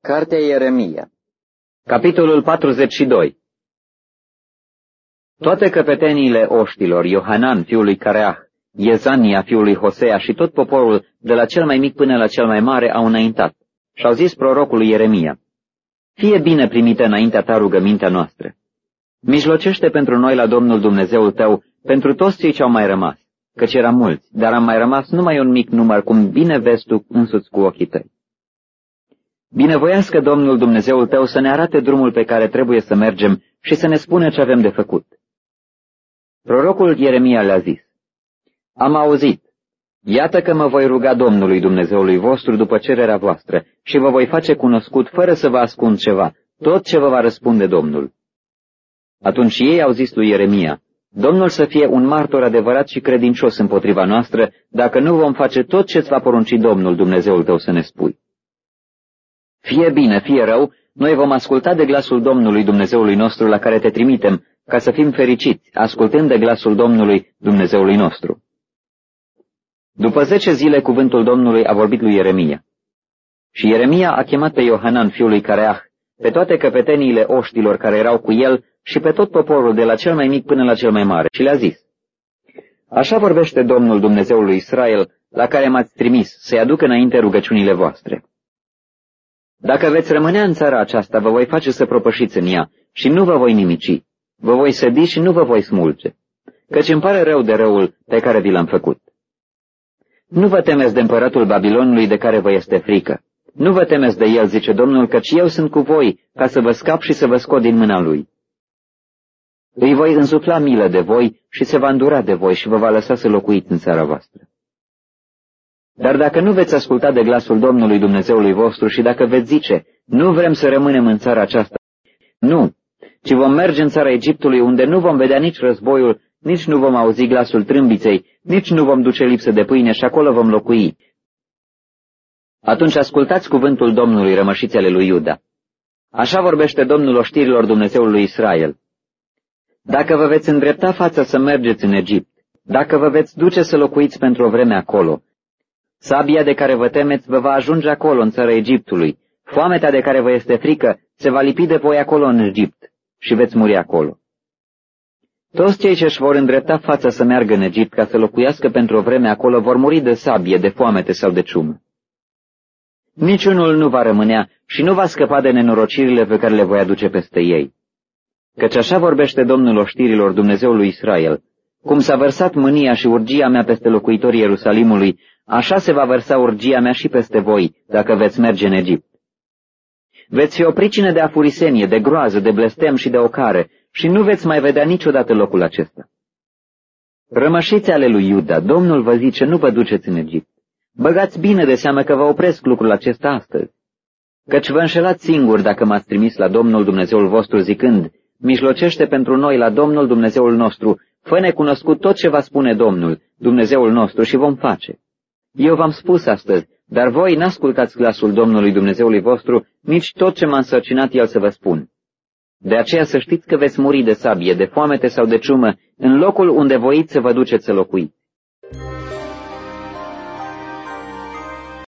Cartea Ieremia. Capitolul 42. Toate căpeteniile oștilor, Iohanan, fiul lui Careah, Iezania, fiul lui Hosea și tot poporul, de la cel mai mic până la cel mai mare, au înaintat și au zis prorocului Ieremia: Fie bine primită înaintea ta rugămintea noastră. Mijlocește pentru noi la Domnul Dumnezeul tău, pentru toți cei ce au mai rămas, căci eram mulți, dar am mai rămas numai un mic număr, cum bine vezi tu însuți cu ochii tăi. Binevoiască Domnul Dumnezeul tău să ne arate drumul pe care trebuie să mergem și să ne spună ce avem de făcut. Prorocul Ieremia le-a zis: Am auzit, iată că mă voi ruga Domnului Dumnezeului vostru după cererea voastră și vă voi face cunoscut, fără să vă ascund ceva, tot ce vă va răspunde Domnul. Atunci ei au zis lui Ieremia: Domnul să fie un martor adevărat și credincios împotriva noastră, dacă nu vom face tot ce-ți va porunci Domnul Dumnezeul tău să ne spui. Fie bine, fie rău, noi vom asculta de glasul Domnului Dumnezeului nostru la care te trimitem, ca să fim fericiți, ascultând de glasul Domnului Dumnezeului nostru. După 10 zile cuvântul Domnului a vorbit lui Ieremia. Și Ieremia a chemat pe Iohanan, fiul lui Careah, pe toate căpeteniile oștilor care erau cu el și pe tot poporul, de la cel mai mic până la cel mai mare, și le-a zis: Așa vorbește Domnul Dumnezeul lui Israel, la care m-ați trimis, să-i aduc înainte rugăciunile voastre. Dacă veți rămâne în țara aceasta, vă voi face să propășiți în ea și nu vă voi nimici, vă voi sădi și nu vă voi smulge, căci îmi pare rău de răul pe care vi l-am făcut. Nu vă temeți de împăratul Babilonului, de care vă este frică. Nu vă temeți de el, zice Domnul, căci eu sunt cu voi, ca să vă scap și să vă scot din mâna lui. Îi voi însufla milă de voi și se va îndura de voi și vă va lăsa să locuiți în țara voastră. Dar dacă nu veți asculta de glasul Domnului Dumnezeului vostru și dacă veți zice: Nu vrem să rămânem în țara aceasta, nu, ci vom merge în țara Egiptului, unde nu vom vedea nici războiul, nici nu vom auzi glasul trâmbiței, nici nu vom duce lipsă de pâine și acolo vom locui. Atunci ascultați cuvântul Domnului, rămășiți ale lui Iuda. Așa vorbește Domnul oștirilor, Dumnezeul lui Israel: Dacă vă veți îndrepta fața să mergeți în Egipt, dacă vă veți duce să locuiți pentru o vreme acolo, sabia de care vă temeți vă va ajunge acolo, în țara Egiptului, foametea de care vă este frică se va lipi de voi acolo în Egipt și veți muri acolo. Toți cei ce își vor îndrepta fața să meargă în Egipt ca să locuiască pentru o vreme acolo vor muri de sabie, de foamete sau de ciumă. Niciunul nu va rămânea și nu va scăpa de nenorocirile pe care le voi aduce peste ei. Căci așa vorbește Domnul oștirilor, Dumnezeul lui Israel: Cum s-a vărsat mânia și urgia mea peste locuitorii Ierusalimului, așa se va vărsa urgia mea și peste voi, dacă veți merge în Egipt. Veți fi o pricină de afurisenie, de groază, de blestem și de ocare, și nu veți mai vedea niciodată locul acesta. Rămășiți ale lui Iuda, Domnul vă zice: Nu vă duceți în Egipt. Băgați bine de seamă că vă opresc lucrul acesta astăzi. Căci vă înșelați singuri dacă m-ați trimis la Domnul Dumnezeul vostru zicând: Mijlocește pentru noi la Domnul Dumnezeul nostru, fă-ne cunoscut tot ce va spune Domnul, Dumnezeul nostru, și vom face. Eu v-am spus astăzi, dar voi n-ascultați glasul Domnului Dumnezeului vostru, nici tot ce m-a însărcinat El să vă spun. De aceea să știți că veți muri de sabie, de foamete sau de ciumă, în locul unde voiți să vă duceți să locuiți.